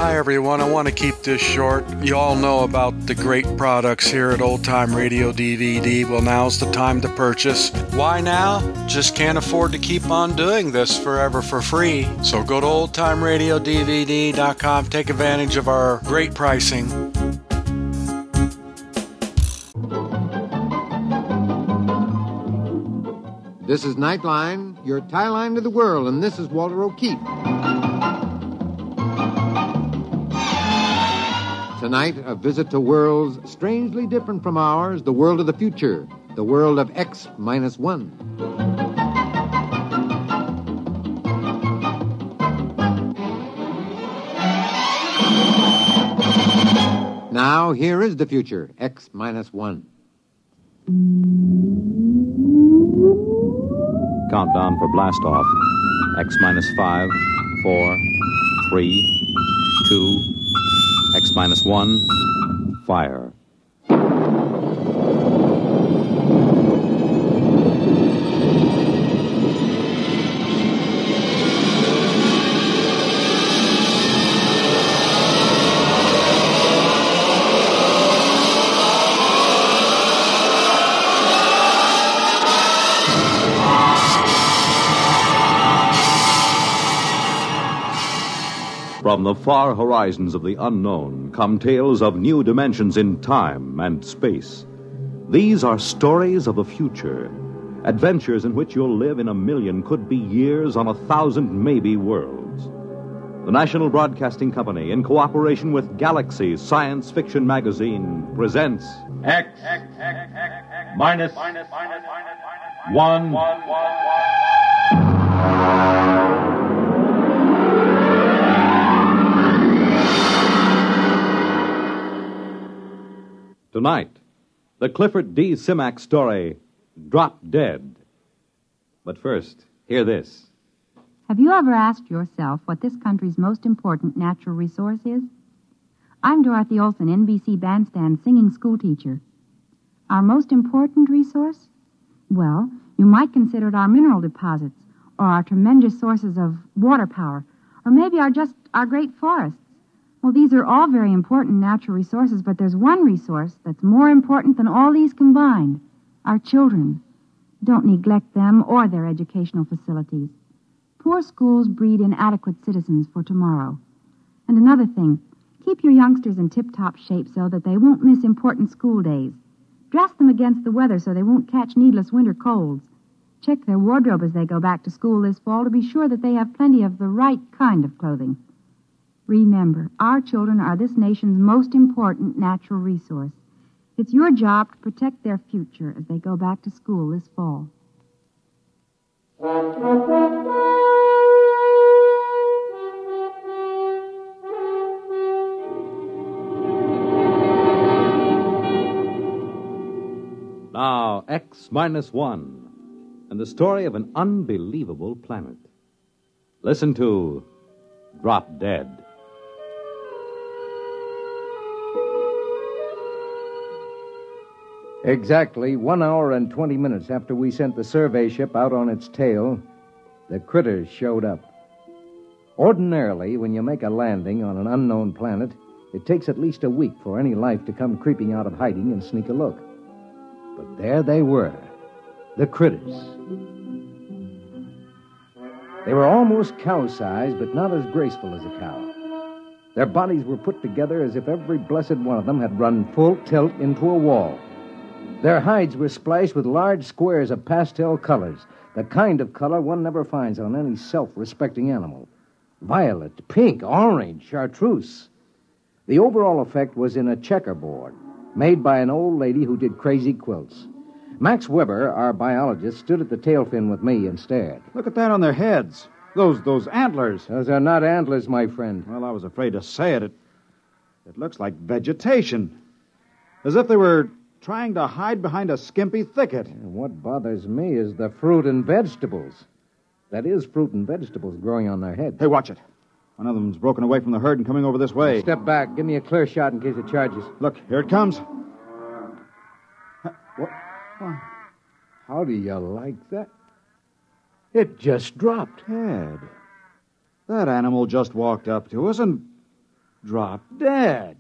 Hi, everyone. I want to keep this short. You all know about the great products here at Old Time Radio DVD. Well, now's the time to purchase. Why now? Just can't afford to keep on doing this forever for free. So go to oldtimeradiodvd.com. Take advantage of our great pricing. This is Nightline, your tie line to the world, and this is Walter O'Keefe. Tonight, a visit to worlds strangely different from ours, the world of the future, the world of X-1. Now, here is the future, X-1. Countdown for blast off. X-5, 4, 3, 2, X-1, fire. From the far horizons of the unknown come tales of new dimensions in time and space. These are stories of the future, adventures in which you'll live in a million, could be years, on 1,000 maybe worlds. The National Broadcasting Company, in cooperation with Galaxy Science Fiction Magazine, presents X minus 1. Tonight, the Clifford D. Simak story, Drop Dead. But first, hear this. Have you ever asked yourself what this country's most important natural resource is? I'm Dorothy Olson, NBC Bandstand singing schoolteacher. Our most important resource? Well, you might consider it our mineral deposits, or our tremendous sources of water power, or maybe our great forests. Well, these are all very important natural resources, but there's one resource that's more important than all these combined: our children. Don't neglect them or their educational facilities. Poor schools breed inadequate citizens for tomorrow. And another thing, keep your youngsters in tip-top shape so that they won't miss important school days. Dress them against the weather so they won't catch needless winter colds. Check their wardrobe as they go back to school this fall to be sure that they have plenty of the right kind of clothing. Remember, our children are this nation's most important natural resource. It's your job to protect their future as they go back to school this fall. Now, X-1, and the story of an unbelievable planet. Listen to Drop Dead. Exactly 1 hour and 20 minutes after we sent the survey ship out on its tail, the critters showed up. Ordinarily, when you make a landing on an unknown planet, it takes at least a week for any life to come creeping out of hiding and sneak a look. But there they were, the critters. They were almost cow-sized, but not as graceful as a cow. Their bodies were put together as if every blessed one of them had run full tilt into a wall. Their hides were splashed with large squares of pastel colors, the kind of color one never finds on any self-respecting animal. Violet, pink, orange, chartreuse. The overall effect was in a checkerboard, made by an old lady who did crazy quilts. Max Weber, our biologist, stood at the tail fin with me and stared. Look at that on their heads. Those antlers. Those are not antlers, my friend. Well, I was afraid to say it. It looks like vegetation. As if they were trying to hide behind a skimpy thicket. And what bothers me is the fruit and vegetables. That is, fruit and vegetables growing on their heads. Hey, watch it. One of them's broken away from the herd and coming over this way. Step back. Give me a clear shot in case it charges. Look, here it comes. What? How do you like that? It just dropped. Ted, that animal just walked up to us and Drop dead.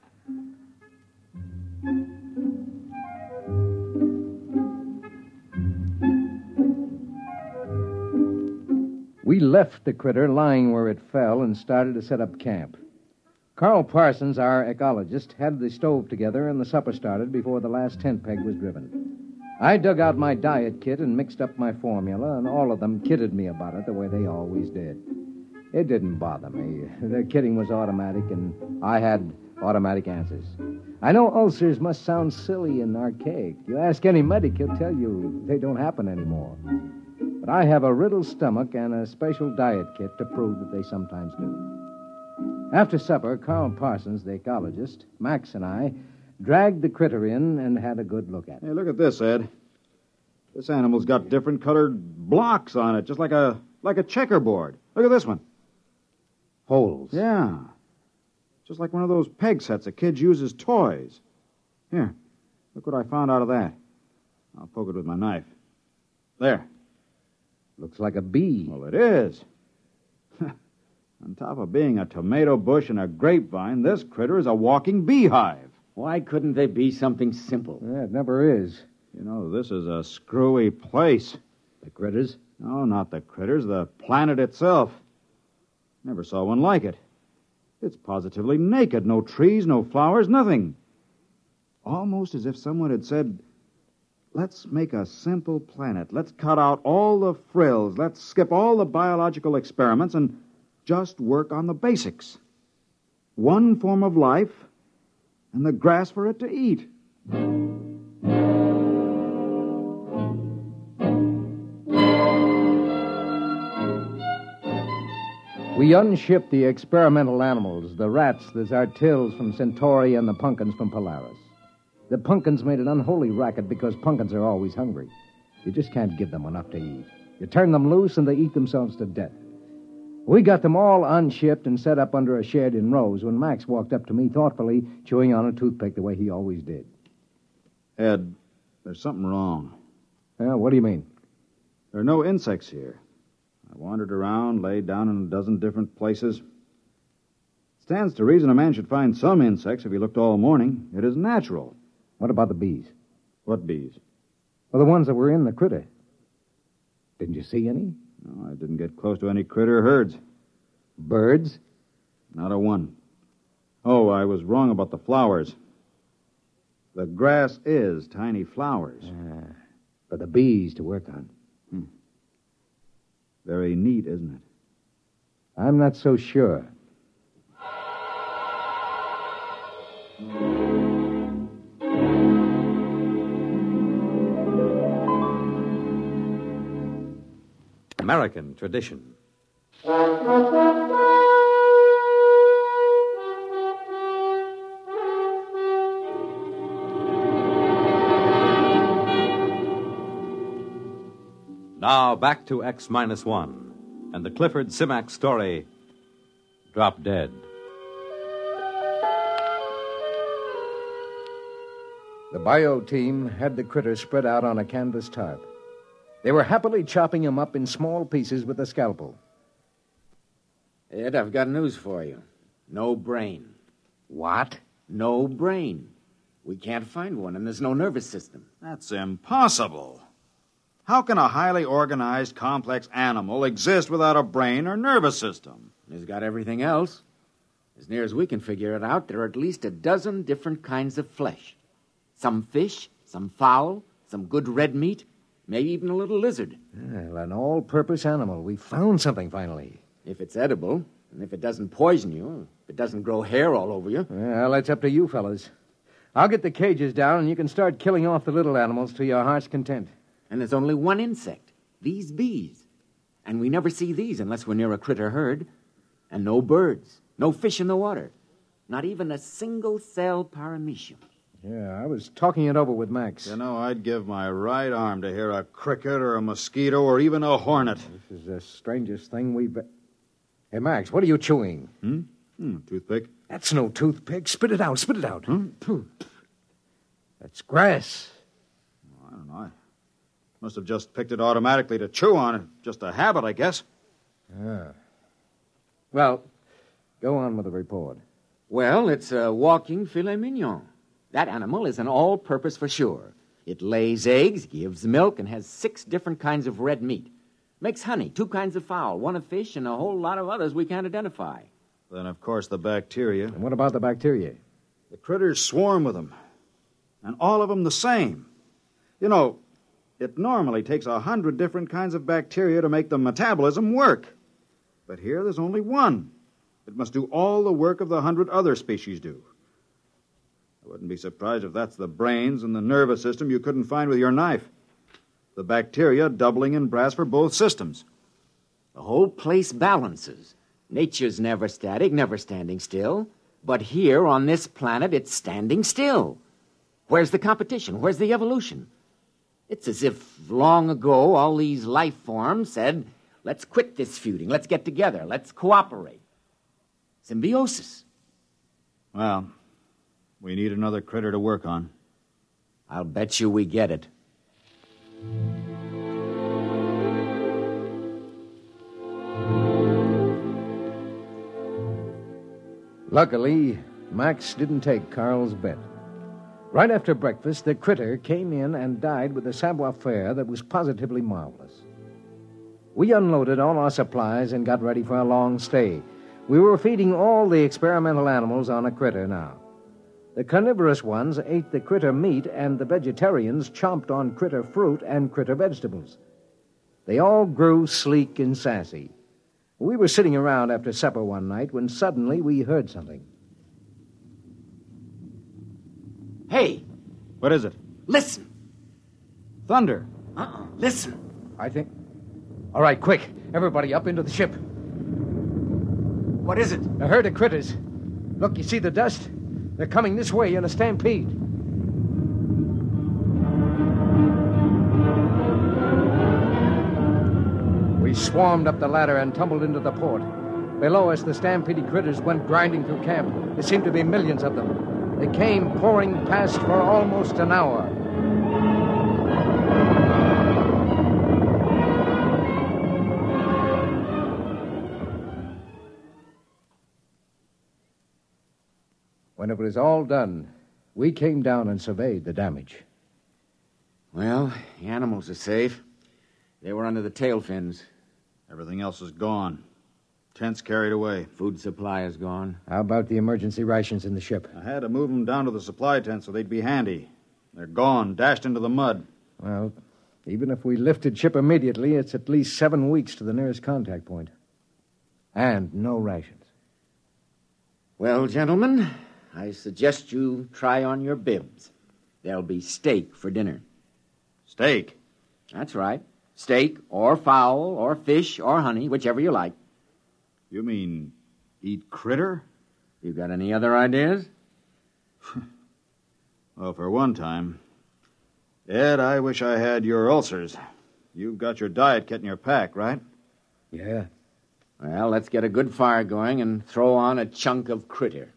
We left the critter lying where it fell and started to set up camp. Carl Parsons, our ecologist, had the stove together and the supper started before the last tent peg was driven. I dug out my diet kit and mixed up my formula, and all of them kidded me about it the way they always did. It didn't bother me. Their kidding was automatic, and I had automatic answers. I know ulcers must sound silly and archaic. You ask any medic, he'll tell you they don't happen anymore. But I have a riddled stomach and a special diet kit to prove that they sometimes do. After supper, Carl Parsons, the ecologist, Max, and I dragged the critter in and had a good look at it. Hey, look at this, Ed. This animal's got different colored blocks on it, just like a checkerboard. Look at this one. Holes. Yeah. Just like one of those peg sets a kid uses toys. Here, look what I found out of that. I'll poke it with my knife. There. Looks like a bee. Well, it is. On top of being a tomato bush and a grapevine, this critter is a walking beehive. Why couldn't they be something simple? Yeah, it never is. You know, this is a screwy place. The critters? No, not the critters, the planet itself. Never saw one like it. It's positively naked. No trees, no flowers, nothing. Almost as if someone had said, let's make a simple planet. Let's cut out all the frills. Let's skip all the biological experiments and just work on the basics. One form of life and the grass for it to eat. We unshipped the experimental animals, the rats, the Zartills from Centauri, and the pumpkins from Polaris. The pumpkins made an unholy racket because pumpkins are always hungry. You just can't give them enough to eat. You turn them loose and they eat themselves to death. We got them all unshipped and set up under a shed in rows when Max walked up to me thoughtfully, chewing on a toothpick the way he always did. Ed, there's something wrong. What do you mean? There are no insects here. I wandered around, laid down in a dozen different places. Stands to reason a man should find some insects if he looked all morning. It is natural. What about the bees? What bees? Well, the ones that were in the critter. Didn't you see any? No, I didn't get close to any critter herds. Birds? Not a one. Oh, I was wrong about the flowers. The grass is tiny flowers. For the bees to work on. Very neat, isn't it? I'm not so sure. American tradition. Now back to X-1 and the Clifford Simac story, Drop Dead. The bio team had the critters spread out on a canvas tarp. They were happily chopping them up in small pieces with a scalpel. Ed, I've got news for you. No brain. What? No brain. We can't find one, and there's no nervous system. That's impossible. How can a highly organized, complex animal exist without a brain or nervous system? It's got everything else. As near as we can figure it out, there are at least a dozen different kinds of flesh. Some fish, some fowl, some good red meat, maybe even a little lizard. Well, an all-purpose animal. We found something finally. If it's edible, and if it doesn't poison you, if it doesn't grow hair all over you. Well, that's up to you fellas. I'll get the cages down, and you can start killing off the little animals to your heart's content. And there's only one insect, these bees. And we never see these unless we're near a critter herd. And no birds, no fish in the water. Not even a single-cell paramecium. Yeah, I was talking it over with Max. You know, I'd give my right arm to hear a cricket or a mosquito or even a hornet. This is the strangest thing we've... Hey, Max, what are you chewing? Toothpick. That's no toothpick. Spit it out, spit it out. That's grass. I don't know. I must have just picked it automatically to chew on it. Just a habit, I guess. Well, go on with the report. Well, it's a walking filet mignon. That animal is an all-purpose for sure. It lays eggs, gives milk, and has 6 different kinds of red meat. Makes honey, 2 kinds of fowl, 1 of fish, and a whole lot of others we can't identify. Then, of course, the bacteria. And what about the bacteria? The critters swarm with them. And all of them the same. You know, it normally takes 100 different kinds of bacteria to make the metabolism work. But here there's only one. It must do all the work of the 100 other species do. I wouldn't be surprised if that's the brains and the nervous system you couldn't find with your knife. The bacteria doubling in brass for both systems. The whole place balances. Nature's never static, never standing still. But here on this planet, it's standing still. Where's the competition? Where's the evolution? It's as if long ago all these life forms said, let's quit this feuding, let's get together, let's cooperate. Symbiosis. Well, we need another critter to work on. I'll bet you we get it. Luckily, Max didn't take Carl's bet. Right after breakfast, the critter came in and died with a savoir-faire that was positively marvelous. We unloaded all our supplies and got ready for a long stay. We were feeding all the experimental animals on a critter now. The carnivorous ones ate the critter meat, and the vegetarians chomped on critter fruit and critter vegetables. They all grew sleek and sassy. We were sitting around after supper one night when suddenly we heard something. Hey! What is it? Listen! Thunder. Listen! I think... All right, quick. Everybody up into the ship. What is it? A herd of critters. Look, you see the dust? They're coming this way in a stampede. We swarmed up the ladder and tumbled into the port. Below us, the stampede critters went grinding through camp. There seemed to be millions of them. They came pouring past for almost an hour. When it was all done, we came down and surveyed the damage. Well, the animals are safe. They were under the tail fins. Everything else is gone. Tents carried away. Food supply is gone. How about the emergency rations in the ship? I had to move them down to the supply tent so they'd be handy. They're gone, dashed into the mud. Well, even if we lifted ship immediately, it's at least 7 weeks to the nearest contact point. And no rations. Well, gentlemen, I suggest you try on your bibs. There'll be steak for dinner. Steak? That's right. Steak or fowl or fish or honey, whichever you like. You mean eat critter? You got any other ideas? Well, for one time. Ed, I wish I had your ulcers. You've got your diet kit in your pack, right? Yeah. Well, let's get a good fire going and throw on a chunk of critter.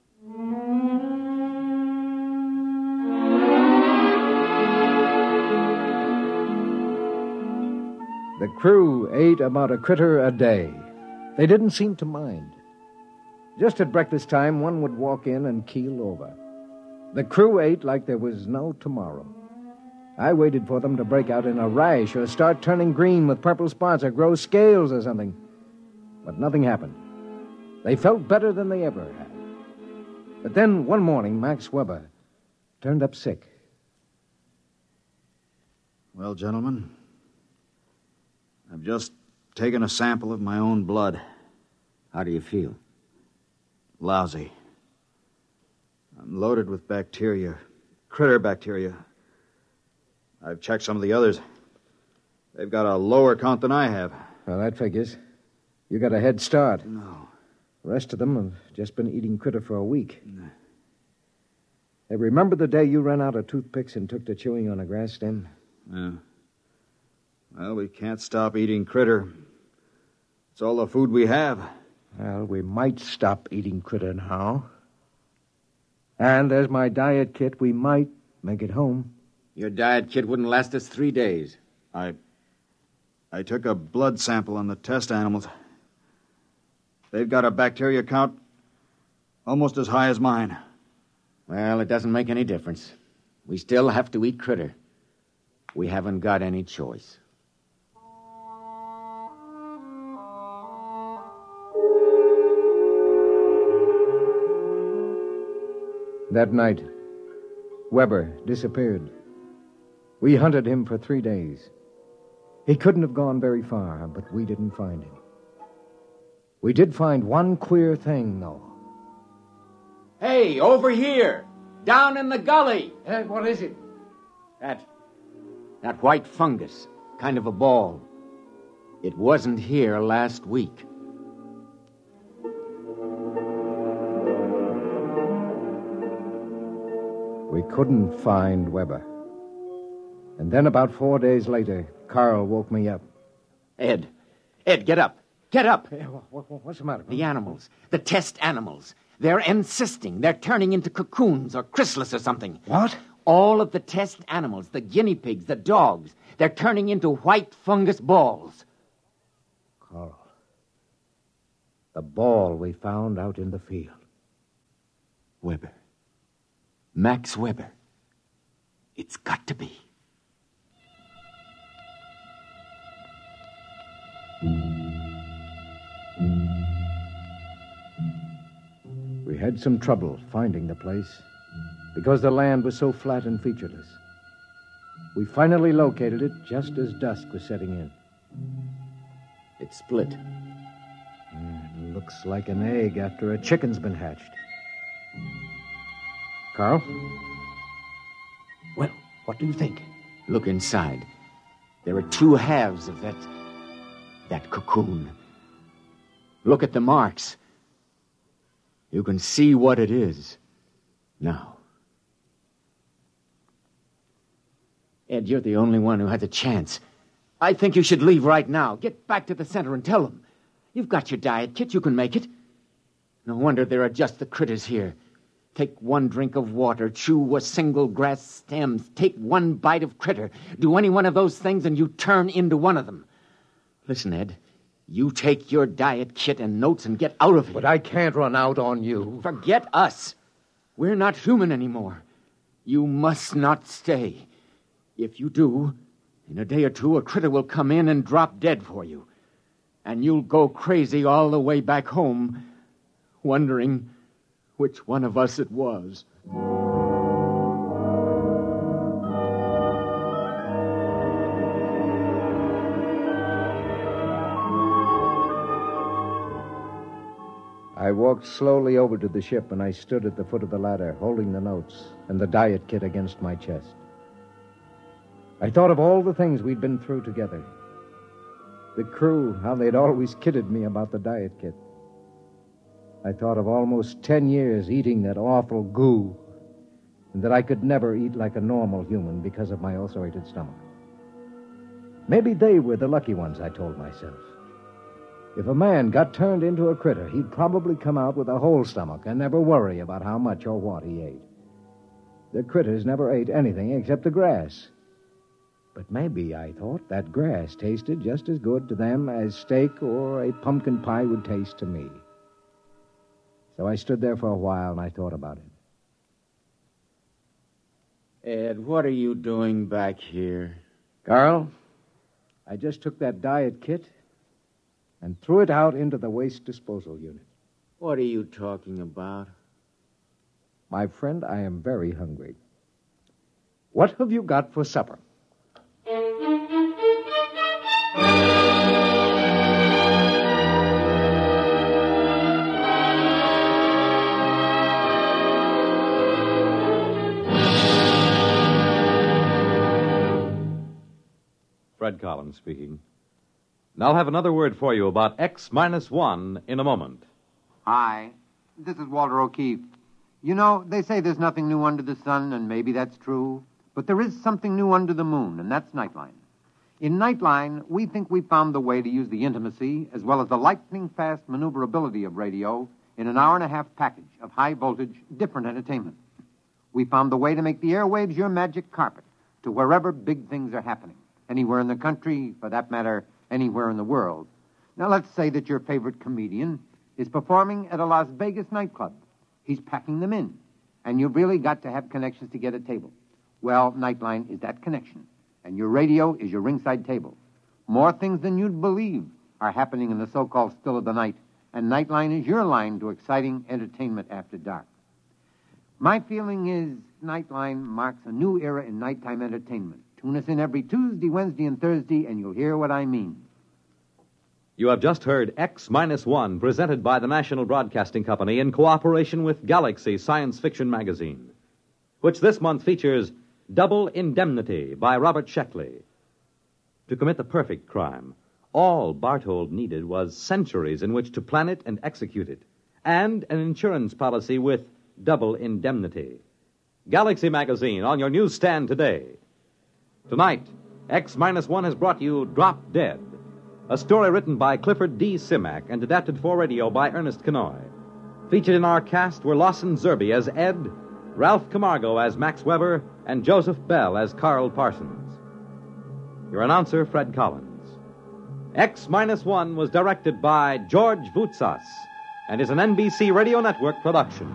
The crew ate about a critter a day. They didn't seem to mind. Just at breakfast time, one would walk in and keel over. The crew ate like there was no tomorrow. I waited for them to break out in a rash or start turning green with purple spots or grow scales or something. But nothing happened. They felt better than they ever had. But then one morning, Max Weber turned up sick. Well, gentlemen, I've just taken a sample of my own blood. How do you feel? Lousy. I'm loaded with bacteria. Critter bacteria. I've checked some of the others. They've got a lower count than I have. Well, that figures. You got a head start. No. The rest of them have just been eating critter for a week. Hey, remember the day you ran out of toothpicks and took to chewing on a grass stem? Yeah. Well, we can't stop eating critter. It's all the food we have. Well, we might stop eating critter now. And there's my diet kit. We might make it home. Your diet kit wouldn't last us 3 days. I took a blood sample on the test animals. They've got a bacteria count Almost as high as mine. Well, it doesn't make any difference. We still have to eat critter. We haven't got any choice. That night, Weber disappeared. We hunted him for 3 days. He couldn't have gone very far, but we didn't find him. We did find one queer thing, though. Hey, over here! Down in the gully! What is it? That white fungus, kind of a ball. It wasn't here last week. We couldn't find Weber. And then about 4 days later, Carl woke me up. Ed, get up. Get up. What's the matter? The animals, the test animals. They're encysting. They're turning into cocoons or chrysalis or something. What? All of the test animals, the guinea pigs, the dogs, they're turning into white fungus balls. Carl, the ball we found out in the field. Weber. Max Weber. It's got to be. We had some trouble finding the place because the land was so flat and featureless. We finally located it just as dusk was setting in. It's split. It looks like an egg after a chicken's been hatched. Carl? Well, what do you think? Look inside. There are 2 halves of that cocoon. Look at the marks. You can see what it is now. Ed, you're the only one who has a chance. I think you should leave right now. Get back to the center and tell them. You've got your diet kit. You can make it. No wonder there are just the critters here. Take 1 drink of water. Chew a single grass stem. Take 1 bite of critter. Do any one of those things and you turn into one of them. Listen, Ed. You take your diet kit and notes and get out of here. But I can't run out on you. Forget us. We're not human anymore. You must not stay. If you do, in a day or 2, a critter will come in and drop dead for you. And you'll go crazy all the way back home, wondering which one of us it was. I walked slowly over to the ship, and I stood at the foot of the ladder, holding the notes and the diet kit against my chest. I thought of all the things we'd been through together. The crew, how they'd always kidded me about the diet kit. I thought of almost 10 years eating that awful goo, and that I could never eat like a normal human because of my ulcerated stomach. Maybe they were the lucky ones, I told myself. If a man got turned into a critter, he'd probably come out with a whole stomach and never worry about how much or what he ate. The critters never ate anything except the grass. But maybe, I thought, that grass tasted just as good to them as steak or a pumpkin pie would taste to me. So I stood there for a while and I thought about it. Ed, what are you doing back here? Carl, I just took that diet kit and threw it out into the waste disposal unit. What are you talking about? My friend, I am very hungry. What have you got for supper? Fred Collins speaking. And I'll have another word for you about X-1 in a moment. Hi, this is Walter O'Keefe. You know, they say there's nothing new under the sun, and maybe that's true. But there is something new under the moon, and that's Nightline. In Nightline, we think we found the way to use the intimacy as well as the lightning-fast maneuverability of radio in an hour-and-a-half package of high-voltage, different entertainment. We found the way to make the airwaves your magic carpet to wherever big things are happening. Anywhere in the country, for that matter, anywhere in the world. Now, let's say that your favorite comedian is performing at a Las Vegas nightclub. He's packing them in. And you've really got to have connections to get a table. Well, Nightline is that connection. And your radio is your ringside table. More things than you'd believe are happening in the so-called still of the night. And Nightline is your line to exciting entertainment after dark. My feeling is Nightline marks a new era in nighttime entertainment. Tune us in every Tuesday, Wednesday, and Thursday, and you'll hear what I mean. You have just heard X-1, presented by the National Broadcasting Company in cooperation with Galaxy Science Fiction Magazine, which this month features Double Indemnity by Robert Sheckley. To commit the perfect crime, all Barthold needed was centuries in which to plan it and execute it, and an insurance policy with Double Indemnity. Galaxy Magazine on your newsstand today. Tonight, X-1 has brought you Drop Dead, a story written by Clifford D. Simak and adapted for radio by Ernest Kenoy. Featured in our cast were Lawson Zerbe as Ed, Ralph Camargo as Max Weber, and Joseph Bell as Carl Parsons. Your announcer, Fred Collins. X-1 was directed by George Voutsas and is an NBC Radio Network production.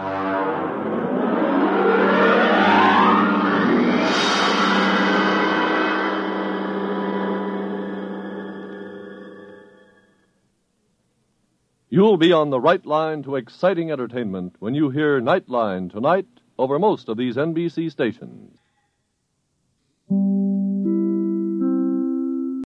You'll be on the right line to exciting entertainment when you hear Nightline tonight over most of these NBC stations.